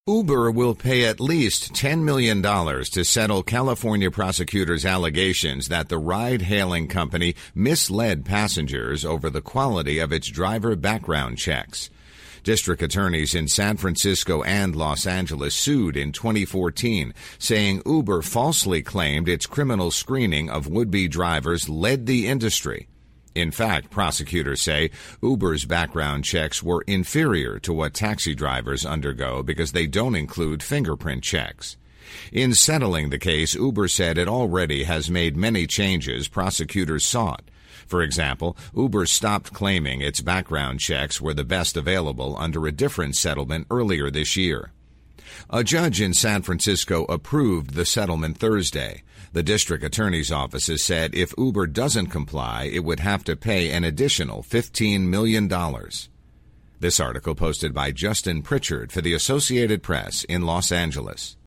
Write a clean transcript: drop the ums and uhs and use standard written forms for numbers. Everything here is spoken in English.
Uber will pay at least $10 million to settle California prosecutors' allegations that the ride-hailing company misled passengers over the quality of its driver background checks. District attorneys in San Francisco and Los Angeles sued in 2014, saying Uber falsely claimed its criminal screening of would-be drivers led the industry. In fact, prosecutors say Uber's background checks were inferior to what taxi drivers undergo because they don't include fingerprint checks. In settling the case, Uber said it already has made many changes prosecutors sought. For example, Uber stopped claiming its background checks were the best available under a different settlement earlier this year. A judge in San Francisco approved the settlement Thursday. The district attorney's offices said if Uber doesn't comply, it would have to pay an additional $15 million. This article posted by Justin Pritchard for the Associated Press in Los Angeles.